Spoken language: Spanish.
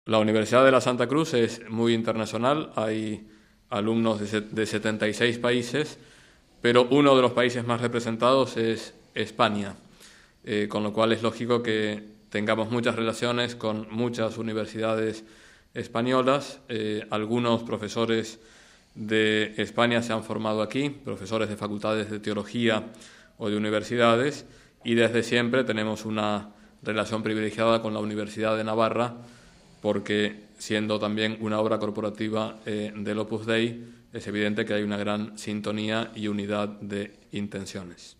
La Universidad de la Santa Cruz es muy internacional, hay alumnos de 76 países, pero uno de los países más representados es España, con lo cual es lógico que tengamos muchas relaciones con muchas universidades españolas. Algunos profesores de España se han formado aquí, profesores de facultades de teología o de universidades, y desde siempre tenemos una relación privilegiada con la Universidad de Navarra, porque siendo también una obra corporativa del Opus Dei, es evidente que hay una gran sintonía y unidad de intenciones.